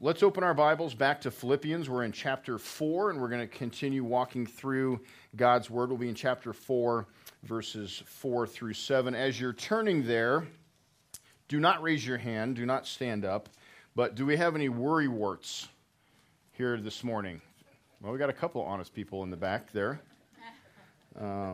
Let's open our Bibles back to Philippians. We're in chapter 4, and we're going to continue walking through God's Word. We'll be in chapter 4, verses 4 through 7. As you're turning there, do not raise your hand, do not stand up, but do we have any worry warts here this morning? Well, we got a couple honest people in the back there. For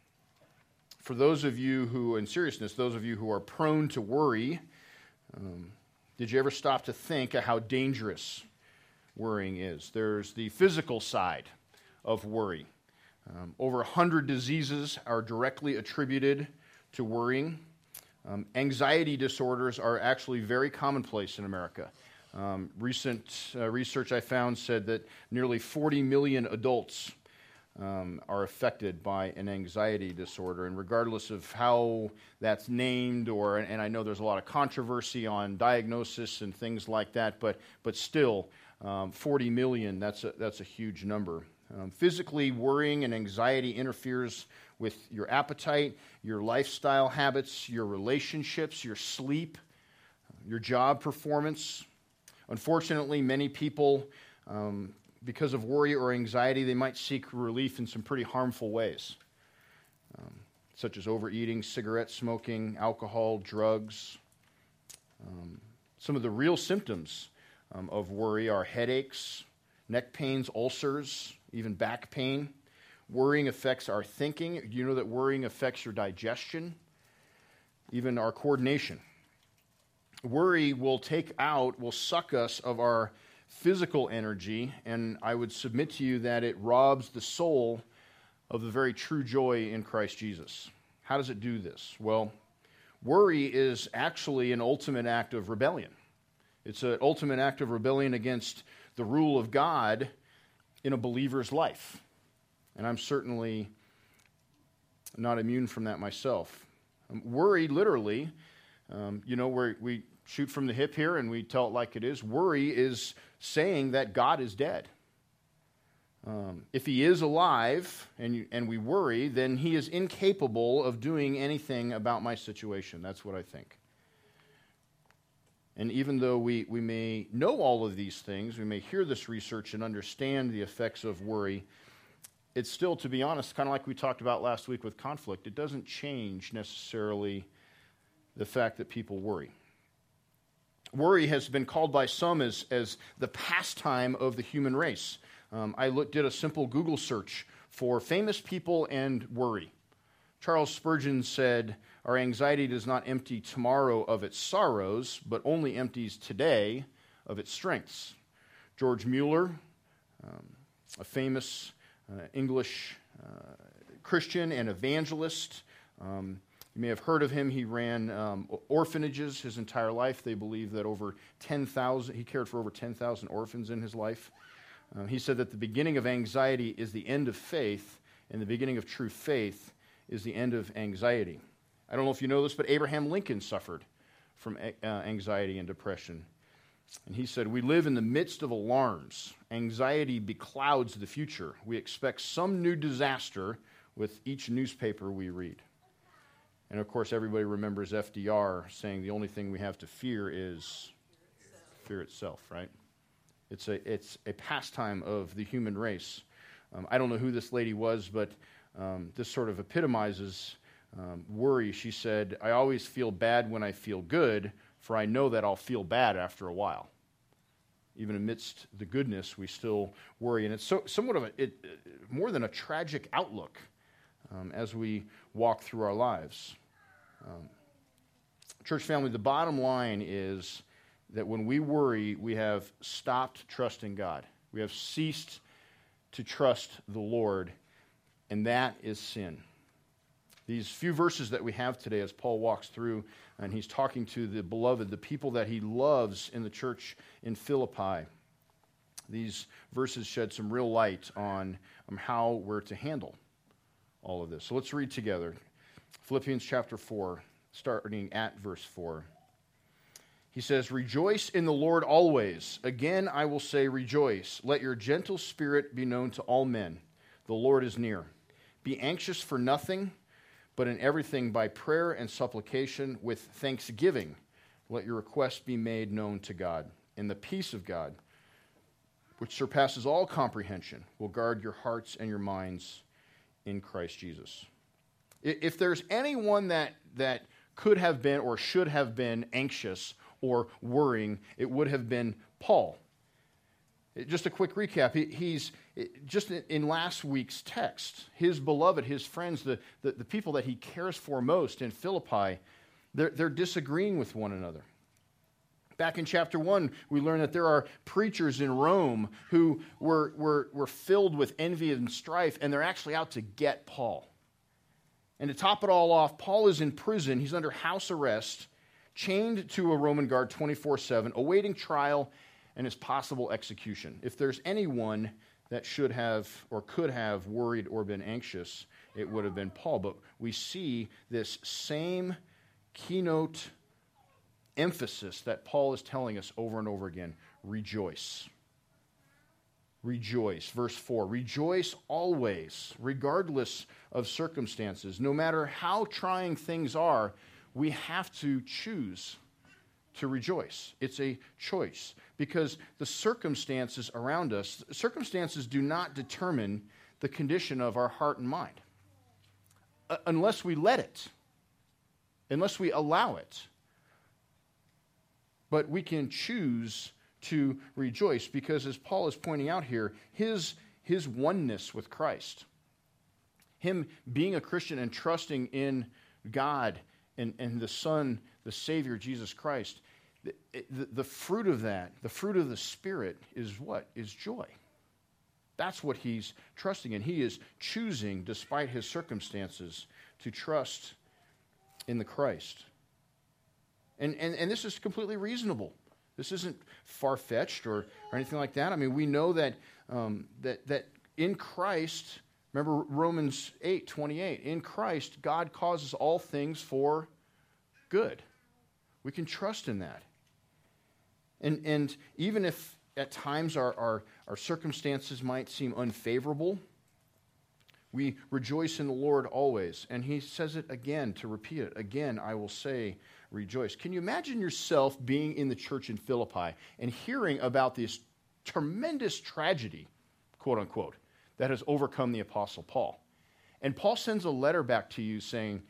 those of you who, in seriousness, those of you who are prone to worry, did you ever stop to think of how dangerous worrying is? There's the physical side of worry. Over 100 diseases are directly attributed to worrying. Anxiety disorders are actually very commonplace in America. Recent research I found said that nearly 40 million adults are affected by an anxiety disorder, and regardless of how that's named, and I know there's a lot of controversy on diagnosis and things like that, but still, 40 million, that's a huge number. Physically, worrying and anxiety interferes with your appetite, your lifestyle habits, your relationships, your sleep, your job performance. Unfortunately, many people, because of worry or anxiety, they might seek relief in some pretty harmful ways, such as overeating, cigarette smoking, alcohol, drugs. Some of the real symptoms of worry are headaches, neck pains, ulcers, even back pain. Worrying affects our thinking. Do you know that worrying affects your digestion, even our coordination? Worry will suck us of our physical energy, and I would submit to you that it robs the soul of the very true joy in Christ Jesus. How does it do this? Well, worry is actually an ultimate act of rebellion. It's an ultimate act of rebellion against the rule of God in a believer's life. And I'm certainly not immune from that myself. Worry, literally, where we shoot from the hip here and we tell it like it is. Worry is saying that God is dead. If he is alive and we worry, then he is incapable of doing anything about my situation. That's what I think. And even though we may know all of these things, we may hear this research and understand the effects of worry, it's still, to be honest, kind of like we talked about last week with conflict, it doesn't change necessarily the fact that people worry. Worry has been called by some as the pastime of the human race. I did a simple Google search for famous people and worry. Charles Spurgeon said, "Our anxiety does not empty tomorrow of its sorrows, but only empties today of its strengths." George Mueller, a famous English Christian and evangelist, you may have heard of him. He ran orphanages his entire life. They believe that he cared for over 10,000 orphans in his life. He said that the beginning of anxiety is the end of faith, and the beginning of true faith is the end of anxiety. I don't know if you know this, but Abraham Lincoln suffered from anxiety and depression. And he said, "We live in the midst of alarms. Anxiety beclouds the future. We expect some new disaster with each newspaper we read." And of course, everybody remembers FDR saying the only thing we have to fear is fear itself, right? It's a pastime of the human race. I don't know who this lady was, but this sort of epitomizes worry. She said, "I always feel bad when I feel good, for I know that I'll feel bad after a while." Even amidst the goodness, we still worry. And it's somewhat of more than a tragic outlook as we walk through our lives. Church family, the bottom line is that when we worry, we have stopped trusting God. We have ceased to trust the Lord, and that is sin. These few verses that we have today as Paul walks through, and he's talking to the beloved, the people that he loves in the church in Philippi. These verses shed some real light on how we're to handle all of this. So let's read together. Philippians chapter 4, starting at verse 4. He says, "Rejoice in the Lord always. Again, I will say rejoice. Let your gentle spirit be known to all men. The Lord is near. Be anxious for nothing, but in everything by prayer and supplication with thanksgiving, let your requests be made known to God. And the peace of God, which surpasses all comprehension, will guard your hearts and your minds in Christ Jesus. If there's anyone that could have been or should have been anxious or worrying, it would have been Paul. Just a quick recap. He's just in last week's text, his beloved, his friends, the people that he cares for most in Philippi, they're disagreeing with one another. Back in chapter 1, we learn that there are preachers in Rome who were filled with envy and strife, and they're actually out to get Paul. And to top it all off, Paul is in prison. He's under house arrest, chained to a Roman guard 24/7, awaiting trial and his possible execution. If there's anyone that should have or could have worried or been anxious, it would have been Paul. But we see this same keynote emphasis that Paul is telling us over and over again: rejoice. Rejoice. Verse 4, rejoice always, regardless of circumstances. No matter how trying things are, we have to choose to rejoice. It's a choice, because the circumstances around us, circumstances do not determine the condition of our heart and mind. Unless we let it, unless we allow it. But we can choose to rejoice because, as Paul is pointing out here, his oneness with Christ, him being a Christian and trusting in God and the Son, the Savior, Jesus Christ, the fruit of that, the fruit of the Spirit is what? Is joy. That's what he's trusting in. He is choosing, despite his circumstances, to trust in the Christ. And this is completely reasonable. This isn't far-fetched or anything like that. I mean, we know that that in Christ, remember Romans 8:28, in Christ, God causes all things for good. We can trust in that. And even if at times our circumstances might seem unfavorable, we rejoice in the Lord always. And he says it again, to repeat it. Again, I will say, rejoice. Can you imagine yourself being in the church in Philippi and hearing about this tremendous tragedy, quote unquote, that has overcome the Apostle Paul? And Paul sends a letter back to you saying,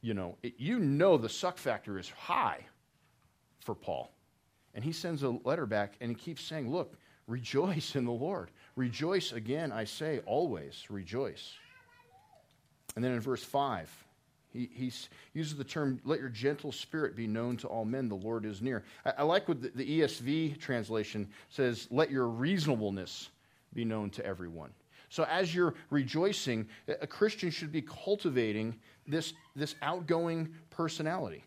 the suck factor is high for Paul. And he sends a letter back and he keeps saying, look, rejoice in the Lord. Rejoice again, I say, always rejoice. And then in verse 5, he uses the term, let your gentle spirit be known to all men, the Lord is near. I like what the ESV translation says, let your reasonableness be known to everyone. So as you're rejoicing, a Christian should be cultivating this outgoing personality.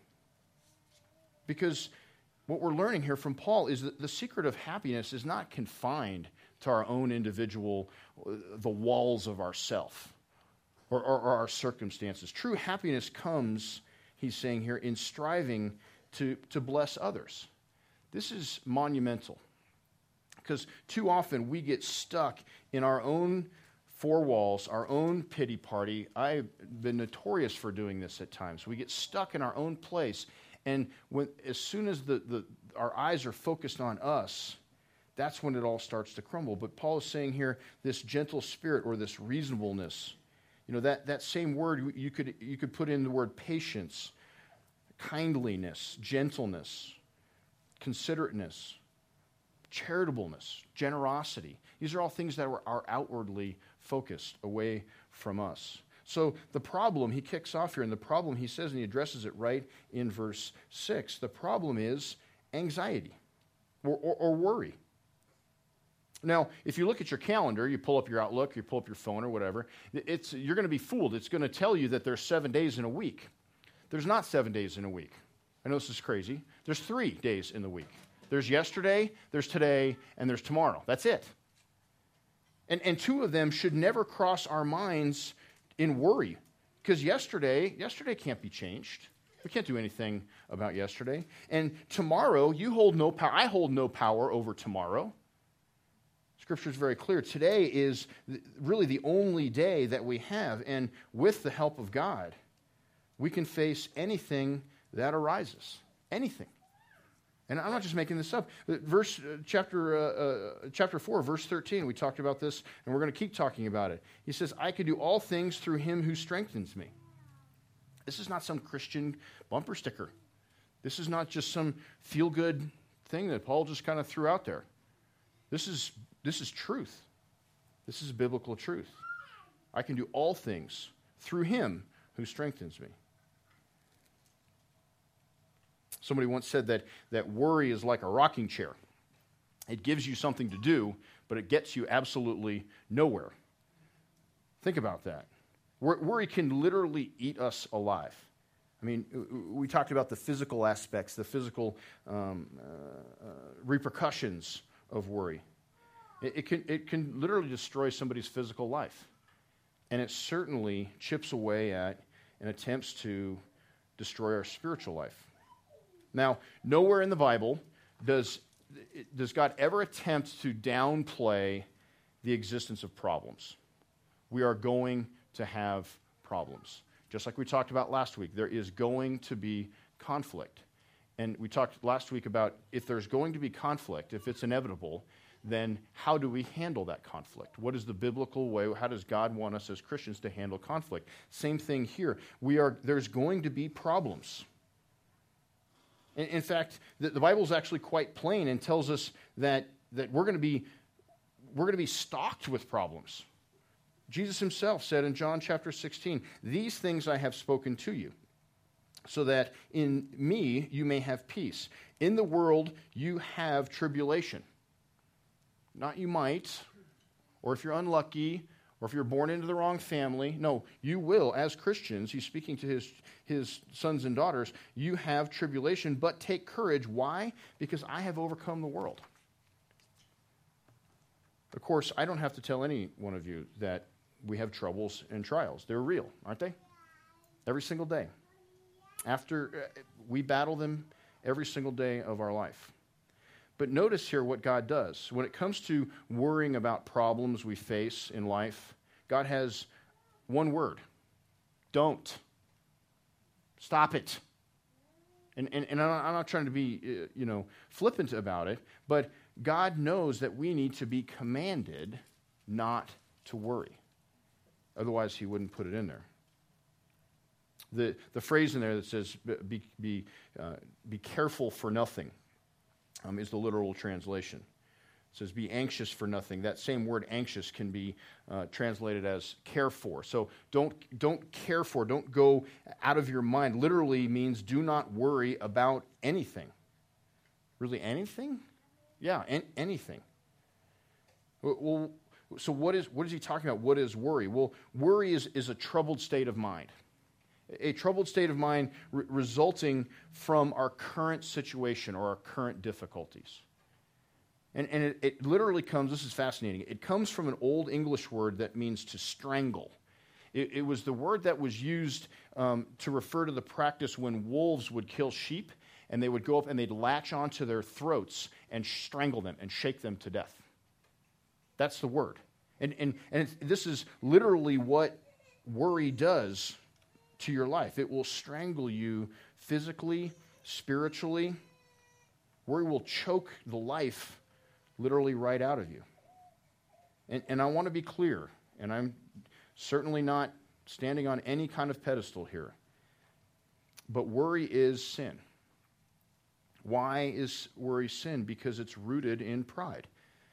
Because what we're learning here from Paul is that the secret of happiness is not confined to our own individual, the walls of ourself or our circumstances. True happiness comes, he's saying here, in striving to bless others. This is monumental, because too often we get stuck in our own four walls, our own pity party. I've been notorious for doing this at times. We get stuck in our own place, and as soon as our eyes are focused on us, that's when it all starts to crumble. But Paul is saying here, this gentle spirit or this reasonableness, that same word, you could put in the word patience, kindliness, gentleness, considerateness, charitableness, generosity. These are all things that are outwardly focused away from us. So the problem, he kicks off here, and the problem, he says, and he addresses it right in verse 6, the problem is anxiety or worry. Now, if you look at your calendar, you pull up your Outlook, you pull up your phone or whatever, you're going to be fooled. It's going to tell you that there's 7 days in a week. There's not 7 days in a week. I know this is crazy. There's 3 days in the week. There's yesterday, there's today, and there's tomorrow. That's it. And 2 of them should never cross our minds in worry, because yesterday can't be changed. We can't do anything about yesterday. And tomorrow, you hold no power. I hold no power over tomorrow. Scripture is very clear. Today is really the only day that we have, and with the help of God, we can face anything that arises. Anything. And I'm not just making this up. Chapter 4, verse 13, we talked about this, and we're going to keep talking about it. He says, I can do all things through him who strengthens me. This is not some Christian bumper sticker. This is not just some feel-good thing that Paul just kind of threw out there. This is truth. This is biblical truth. I can do all things through him who strengthens me. Somebody once said that worry is like a rocking chair. It gives you something to do, but it gets you absolutely nowhere. Think about that. Worry can literally eat us alive. I mean, we talked about the physical aspects, the physical repercussions of worry. It can literally destroy somebody's physical life. And it certainly chips away at and attempts to destroy our spiritual life. Now, nowhere in the Bible does God ever attempt to downplay the existence of problems. We are going to have problems. Just like we talked about last week, there is going to be conflict. And we talked last week about if there's going to be conflict, if it's inevitable, then how do we handle that conflict? What is the biblical way? How does God want us as Christians to handle conflict? Same thing here. There's going to be problems. In fact, the Bible is actually quite plain and tells us that we're going to be stocked with problems. Jesus himself said in John chapter 16, "These things I have spoken to you, so that in me you may have peace. In the world you have tribulation." Not you might, or if you're unlucky, or if you're born into the wrong family. No, you will, as Christians, he's speaking to his sons and daughters, you have tribulation, but take courage. Why? Because I have overcome the world. Of course, I don't have to tell any one of you that we have troubles and trials. They're real, aren't they? Every single day. We battle them every single day of our life. But notice here what God does. When it comes to worrying about problems we face in life, God has one word. Don't. Stop it. And I'm not trying to be flippant about it, but God knows that we need to be commanded not to worry. Otherwise, he wouldn't put it in there. The phrase in there that says, be careful for nothing, is the literal translation. It says, be anxious for nothing. That same word anxious can be translated as care for. So don't care for, don't go out of your mind. Literally means do not worry about anything. Really anything? Yeah, anything. Well, so what is he talking about? What is worry? Well, worry is a troubled state of mind. A troubled state of mind resulting from our current situation or our current difficulties. And it literally comes, this is fascinating, it comes from an old English word that means to strangle. It was the word that was used to refer to the practice when wolves would kill sheep, and they would go up and they'd latch onto their throats and strangle them and shake them to death. That's the word. And this is literally what worry does to your life. It will strangle you physically, spiritually. Worry will choke the life literally right out of you. And I want to be clear, and I'm certainly not standing on any kind of pedestal here, but worry is sin. Why is worry sin? Because it's rooted in pride.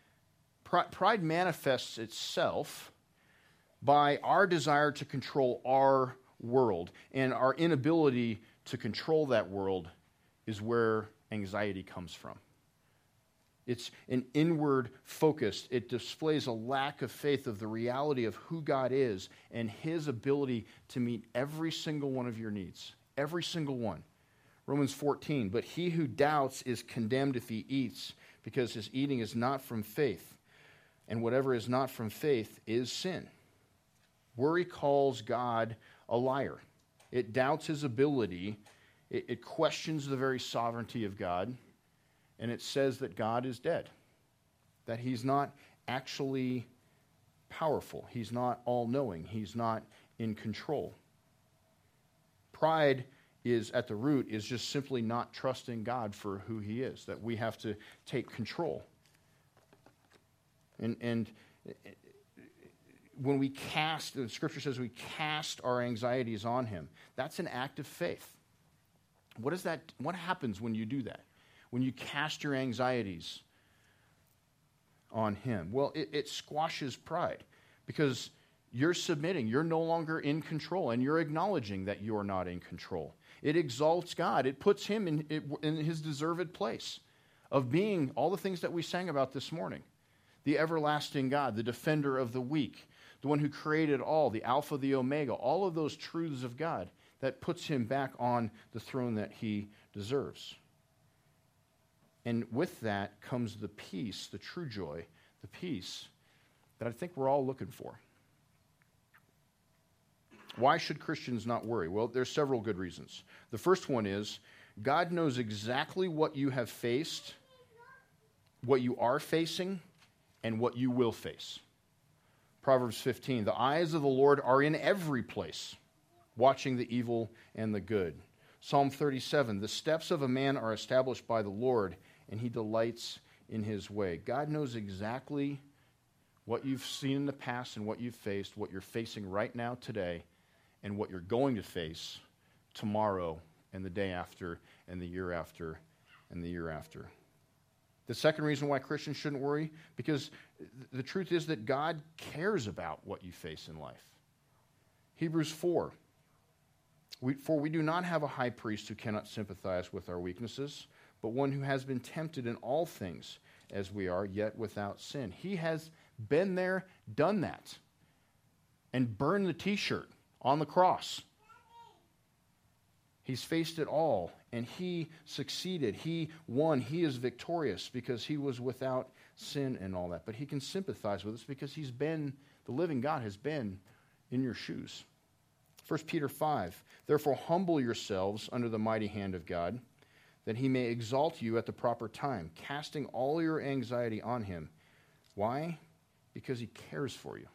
Pride manifests itself by our desire to control our world, and our inability to control that world is where anxiety comes from. It's an inward focus. It displays a lack of faith of the reality of who God is and his ability to meet every single one of your needs. Every single one. Romans 14, but he who doubts is condemned if he eats, because his eating is not from faith. And whatever is not from faith is sin. Worry calls God a liar. It doubts his ability. It questions the very sovereignty of God. And it says that God is dead. That he's not actually powerful. He's not all-knowing. He's not in control. Pride is at the root is just simply not trusting God for who he is, that we have to take control. And when we cast, the scripture says we cast our anxieties on him, that's an act of faith. What happens when you do that? When you cast your anxieties on him? Well, it squashes pride, because you're submitting. You're no longer in control, and you're acknowledging that you're not in control. It exalts God. It puts him in his deserved place of being all the things that we sang about this morning. The everlasting God, the defender of the weak, the one who created all, the Alpha, the Omega, all of those truths of God, that puts him back on the throne that he deserves. And with that comes the peace, the true joy, the peace that I think we're all looking for. Why should Christians not worry? Well, there's several good reasons. The first one is God knows exactly what you have faced, what you are facing, and what you will face. Proverbs 15, the eyes of the Lord are in every place, watching the evil and the good. Psalm 37, the steps of a man are established by the Lord, and he delights in his way. God knows exactly what you've seen in the past and what you've faced, what you're facing right now today, and what you're going to face tomorrow and the day after and the year after and the year after. The second reason why Christians shouldn't worry, because the truth is that God cares about what you face in life. Hebrews 4, for we do not have a high priest who cannot sympathize with our weaknesses, but one who has been tempted in all things as we are, yet without sin. He has been there, done that, and burned the t-shirt on the cross. He's faced it all, and he succeeded. He won. He is victorious because he was without sin and all that. But he can sympathize with us because he's been, the living God has been in your shoes. 1 Peter 5, therefore humble yourselves under the mighty hand of God, that he may exalt you at the proper time, casting all your anxiety on him. Why? Because he cares for you.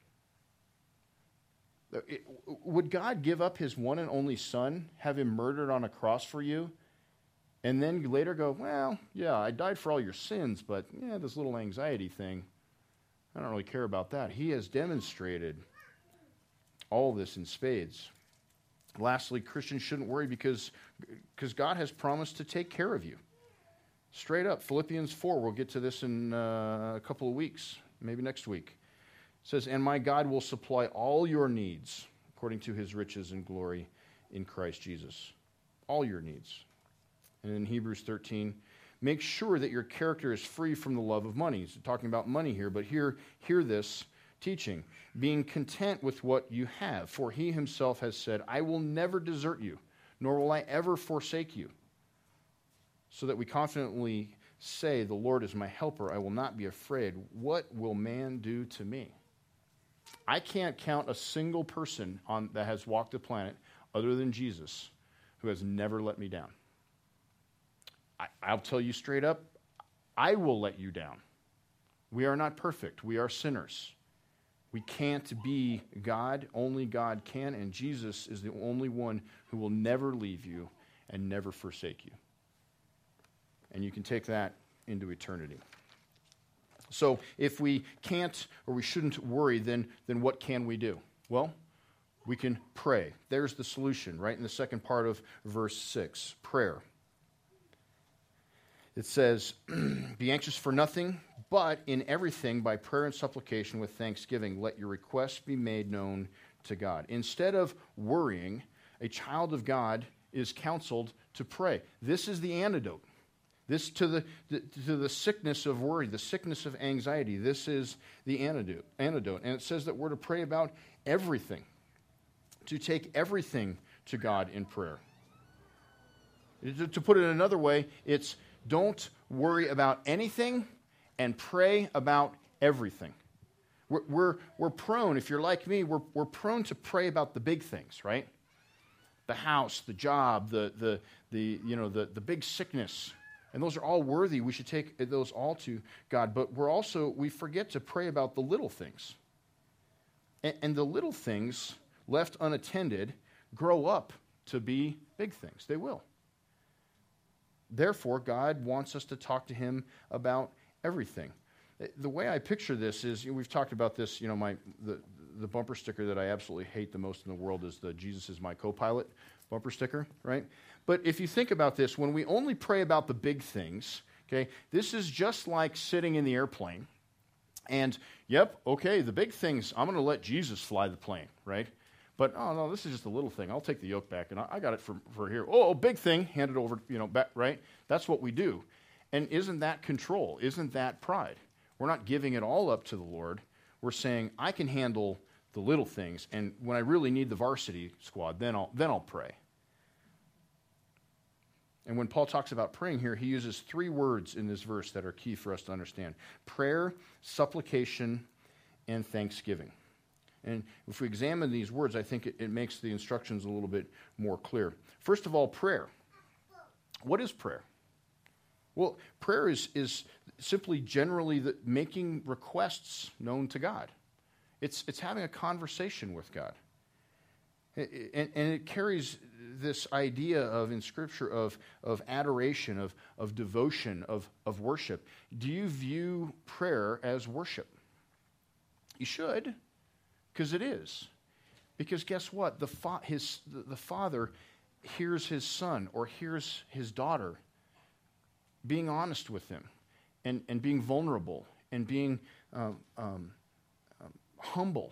Would God give up his one and only son, have him murdered on a cross for you, and then later go, well, yeah, I died for all your sins, but this little anxiety thing, I don't really care about that. He has demonstrated all this in spades. Lastly, Christians shouldn't worry because God has promised to take care of you. Straight up, Philippians 4, we'll get to this in a couple of weeks, maybe next week. It says, and my God will supply all your needs according to his riches and glory in Christ Jesus. All your needs. And in Hebrews 13, make sure that your character is free from the love of money. He's talking about money here, but hear this teaching. Being content with what you have, for he himself has said, I will never desert you, nor will I ever forsake you. So that we confidently say, the Lord is my helper, I will not be afraid. What will man do to me? I can't count a single person that has walked the planet other than Jesus who has never let me down. I'll tell you straight up, I will let you down. We are not perfect. We are sinners. We can't be God. Only God can, and Jesus is the only one who will never leave you and never forsake you. And you can take that into eternity. So if we can't or we shouldn't worry, then what can we do? Well, we can pray. There's the solution, right in the second part of verse 6, prayer. It says, be anxious for nothing, but in everything by prayer and supplication with thanksgiving, let your requests be made known to God. Instead of worrying, a child of God is counseled to pray. This is the antidote. This to the sickness of worry, the sickness of anxiety. This is the antidote. And it says that we're to pray about everything, to take everything to God in prayer. To put it another way, it's don't worry about anything and pray about everything. We're prone, if you're like me, we're prone to pray about the big things, right? The house, the job, the big sickness. And those are all worthy. We should take those all to God. But we forget to pray about the little things. And the little things, left unattended, grow up to be big things. They will. Therefore, God wants us to talk to him about everything. The way I picture this is, we've talked about this, the bumper sticker that I absolutely hate the most in the world is the Jesus is my co-pilot bumper sticker, right? But if you think about this, when we only pray about the big things, okay, this is just like sitting in the airplane and, the big things, I'm going to let Jesus fly the plane, right? But, oh, no, this is just a little thing. I'll take the yoke back, and I got it for here. Oh, big thing, hand it over, back, right? That's what we do. And isn't that control? Isn't that pride? We're not giving it all up to the Lord. We're saying, I can handle the little things, and when I really need the varsity squad, then I'll pray. And when Paul talks about praying here, he uses 3 words in this verse that are key for us to understand: prayer, supplication, and thanksgiving. And if we examine these words, I think it makes the instructions a little bit more clear. First of all, prayer. What is prayer? Well, prayer is simply generally making requests known to God. It's having a conversation with God. And it carries this idea of, in Scripture, of adoration, of devotion, of worship. Do you view prayer as worship? You should, because it is. Because guess what? The Father hears his son or hears his daughter being honest with him and being vulnerable and being humble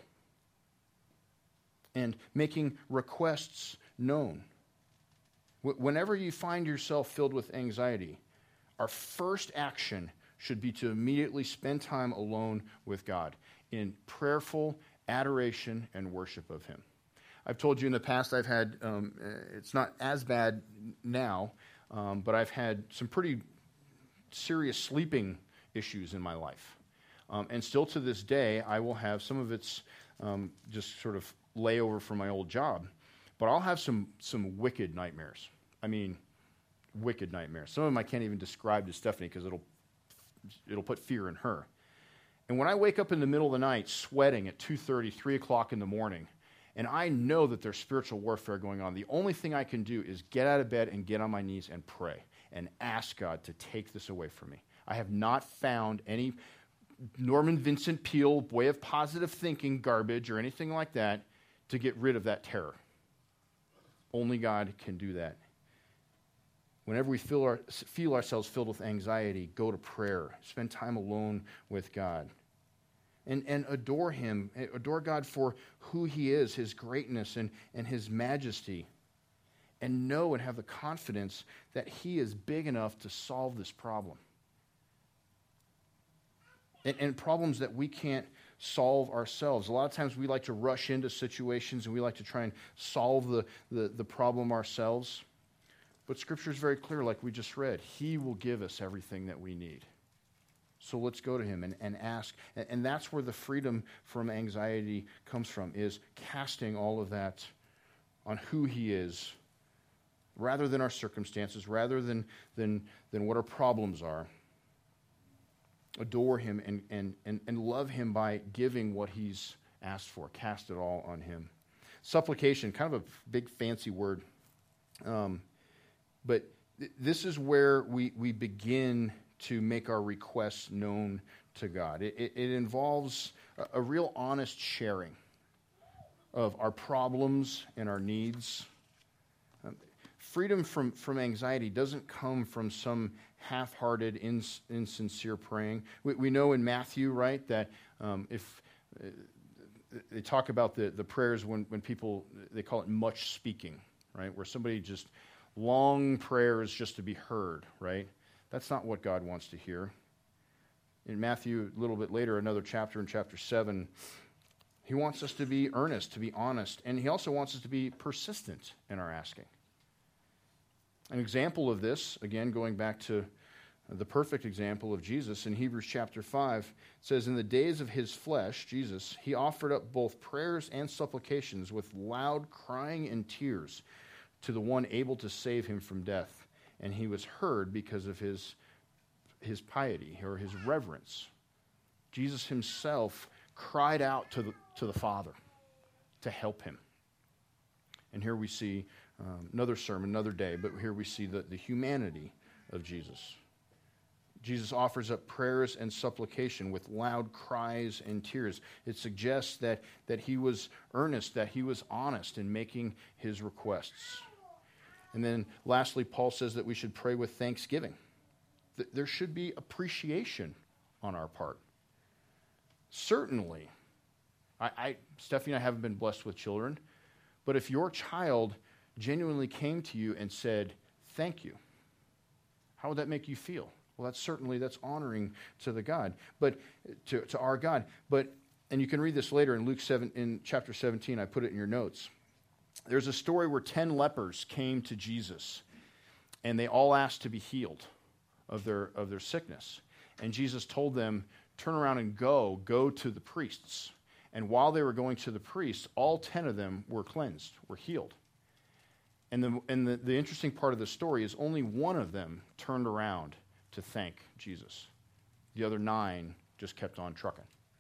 and making requests known. Whenever you find yourself filled with anxiety, our first action should be to immediately spend time alone with God in prayerful adoration and worship of him. I've told you in the past I've had, it's not as bad now, but I've had some pretty serious sleeping issues in my life. And still to this day, I will have some of it's just sort of layover from my old job. But I'll have some wicked nightmares. I mean, wicked nightmares. Some of them I can't even describe to Stephanie because it'll put fear in her. And when I wake up in the middle of the night sweating at 2:30, 3 o'clock in the morning, and I know that there's spiritual warfare going on, the only thing I can do is get out of bed and get on my knees and pray and ask God to take this away from me. I have not found any Norman Vincent Peale way of positive thinking garbage or anything like that to get rid of that terror. Only God can do that. Whenever we feel ourselves filled with anxiety, go to prayer. Spend time alone with God. And adore him. Adore God for who he is, his greatness and his majesty. And know and have the confidence that he is big enough to solve this problem. And problems that we can't solve ourselves. A lot of times we like to rush into situations and we like to try and solve the problem ourselves. But Scripture is very clear, like we just read. He will give us everything that we need. So let's go to him and ask. And that's where the freedom from anxiety comes from, is casting all of that on who he is, rather than our circumstances, rather than what our problems are. Adore him and love him by giving what he's asked for. Cast it all on him. Supplication, kind of a big fancy word. But this is where we begin to make our requests known to God. It involves a real honest sharing of our problems and our needs. Freedom from anxiety doesn't come from some half-hearted, insincere praying. We know in Matthew, right, that if they talk about the prayers when people, they call it much speaking, right, where somebody just long prayers just to be heard, right? That's not what God wants to hear. In Matthew, a little bit later, another chapter in chapter 7, he wants us to be earnest, to be honest, and he also wants us to be persistent in our asking. An example of this, again, going back to the perfect example of Jesus in Hebrews chapter 5, says, in the days of his flesh, Jesus, he offered up both prayers and supplications with loud crying and tears to the one able to save him from death. And he was heard because of his piety or his reverence. Jesus himself cried out to the Father to help him. And here we see Another sermon, another day, but here we see the humanity of Jesus. Jesus offers up prayers and supplication with loud cries and tears. It suggests that he was earnest, that he was honest in making his requests. And then lastly, Paul says that we should pray with thanksgiving. There should be appreciation on our part. Certainly, Stephanie and I haven't been blessed with children, but if your child genuinely came to you and said, thank you, how would that make you feel? Well, that's honoring to the God, but to our God. But, and you can read this later in Luke 7, in chapter 17, I put it in your notes. There's a story where 10 lepers came to Jesus, and they all asked to be healed of their sickness. And Jesus told them, turn around and go to the priests. And while they were going to the priests, all 10 of them were cleansed, were healed. And the interesting part of the story is only one of them turned around to thank Jesus. The other 9 just kept on trucking.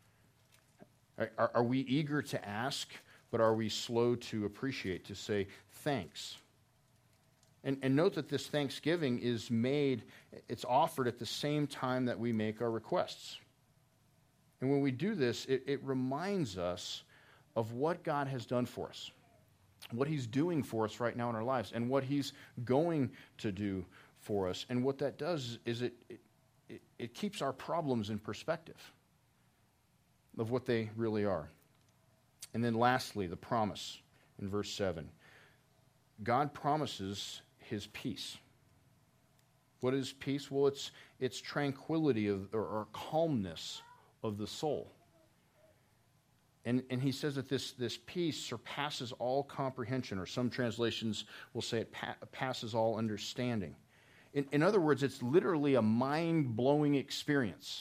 Are we eager to ask, but are we slow to appreciate, to say thanks? And note that this thanksgiving is made, it's offered at the same time that we make our requests. And when we do this, it reminds us of what God has done for us, what he's doing for us right now in our lives, and what he's going to do for us. And what that does is it keeps our problems in perspective of what they really are. And then lastly, the promise in verse 7. God promises his peace. What is peace? Well, it's tranquility or calmness of the soul. And he says that this peace surpasses all comprehension, or some translations will say it passes all understanding. In other words, it's literally a mind-blowing experience.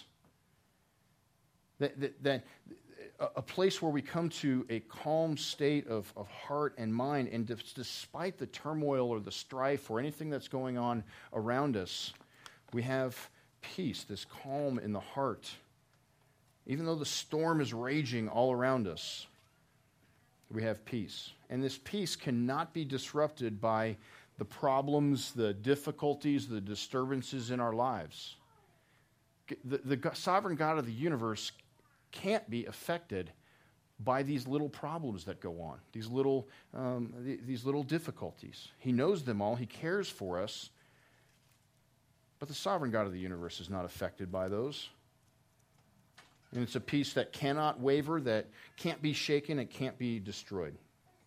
That a place where we come to a calm state of heart and mind, and despite the turmoil or the strife or anything that's going on around us, we have peace, this calm in the heart. Even though the storm is raging all around us, we have peace. And this peace cannot be disrupted by the problems, the difficulties, the disturbances in our lives. The sovereign God of the universe can't be affected by these little problems that go on, these little difficulties. He knows them all. He cares for us. But the sovereign God of the universe is not affected by those. And it's a peace that cannot waver, that can't be shaken, it can't be destroyed.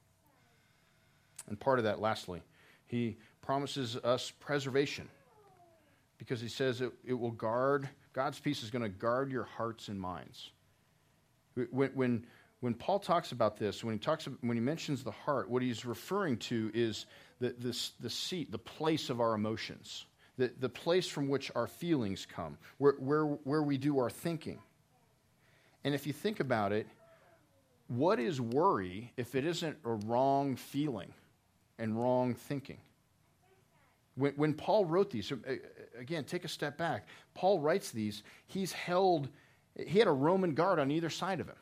And part of that, lastly, he promises us preservation, because he says it will guard, God's peace is going to guard your hearts and minds. When Paul talks about this, when he mentions the heart, what he's referring to is the seat, the place of our emotions, the place from which our feelings come, where we do our thinking. And if you think about it, what is worry if it isn't a wrong feeling and wrong thinking? When Paul wrote these, again, take a step back. Paul writes these. He had a Roman guard on either side of him.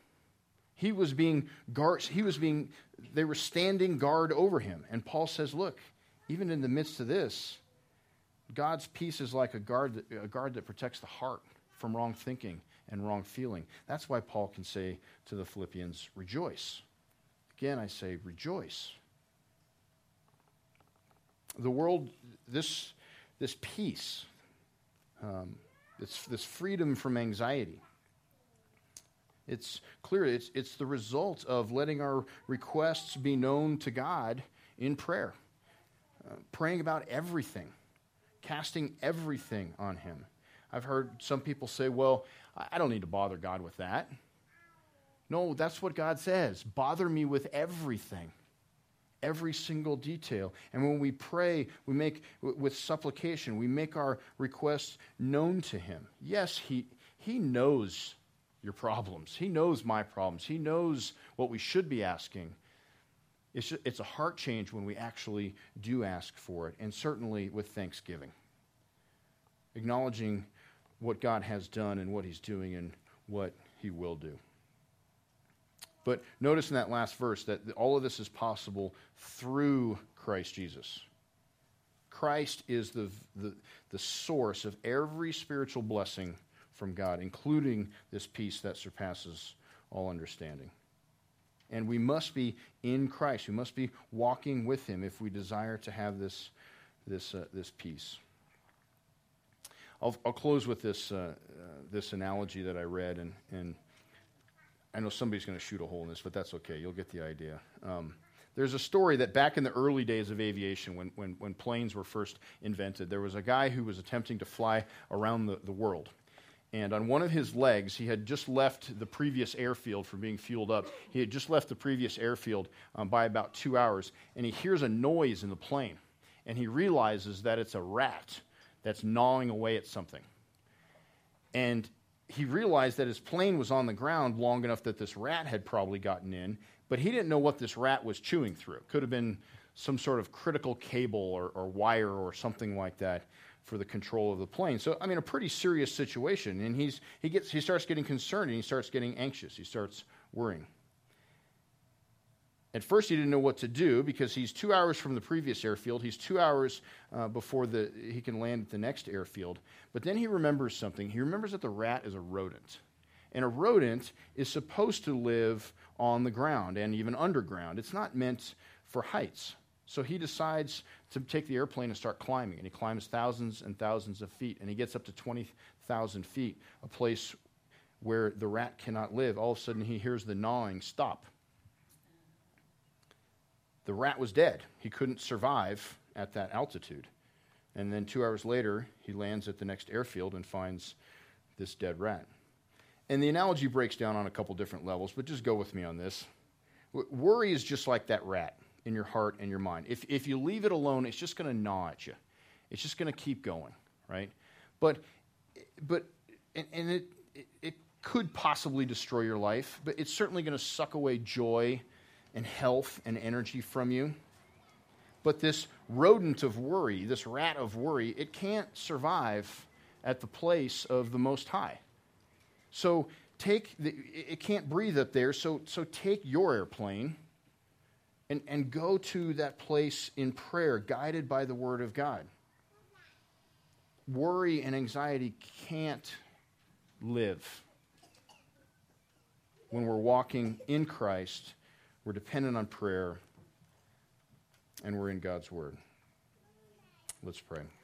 They were standing guard over him. And Paul says, look, even in the midst of this, God's peace is like a guard that protects the heart from wrong thinking and wrong feeling. That's why Paul can say to the Philippians, rejoice. Again, I say, rejoice. The world, this peace, this freedom from anxiety, it's clear, it's the result of letting our requests be known to God in prayer, praying about everything, casting everything on him. I've heard some people say, well, I don't need to bother God with that. No, that's what God says. Bother me with everything, every single detail. And when we pray, we make, with supplication, we make our requests known to him. Yes, he knows your problems. He knows my problems. He knows what we should be asking. It's a heart change when we actually do ask for it, and certainly with thanksgiving. Acknowledging what God has done and what he's doing and what he will do. But notice in that last verse that all of this is possible through Christ Jesus. Christ is the source of every spiritual blessing from God, including this peace that surpasses all understanding. And we must be in Christ. We must be walking with him if we desire to have this peace. I'll close with this analogy that I read, and I know somebody's going to shoot a hole in this, but that's okay. You'll get the idea. There's a story that back in the early days of aviation, when planes were first invented, there was a guy who was attempting to fly around the world. And on one of his legs, he had just left the previous airfield from being fueled up. He had just left the previous airfield by about 2 hours, and he hears a noise in the plane. And he realizes that it's a rat that's gnawing away at something. And he realized that his plane was on the ground long enough that this rat had probably gotten in, but he didn't know what this rat was chewing through. It could have been some sort of critical cable or wire or something like that for the control of the plane. So, I mean, a pretty serious situation. And he starts getting concerned, and he starts getting anxious. He starts worrying. At first, he didn't know what to do because he's 2 hours from the previous airfield. He's 2 hours before he can land at the next airfield. But then he remembers something. He remembers that the rat is a rodent. And a rodent is supposed to live on the ground and even underground. It's not meant for heights. So he decides to take the airplane and start climbing. And he climbs thousands and thousands of feet. And he gets up to 20,000 feet, a place where the rat cannot live. All of a sudden, he hears the gnawing stop. The rat was dead. He couldn't survive at that altitude. And then 2 hours later, he lands at the next airfield and finds this dead rat. And the analogy breaks down on a couple different levels, but just go with me on this. Worry is just like that rat in your heart and your mind. If you leave it alone, it's just going to gnaw at you. It's just going to keep going, right? But it could possibly destroy your life, but it's certainly going to suck away joy and health and energy from you. But this rodent of worry, this rat of worry, it can't survive at the place of the Most High. So it can't breathe up there, so take your airplane and go to that place in prayer, guided by the Word of God. Worry and anxiety can't live. When we're walking in Christ, we're dependent on prayer, and we're in God's Word. Let's pray.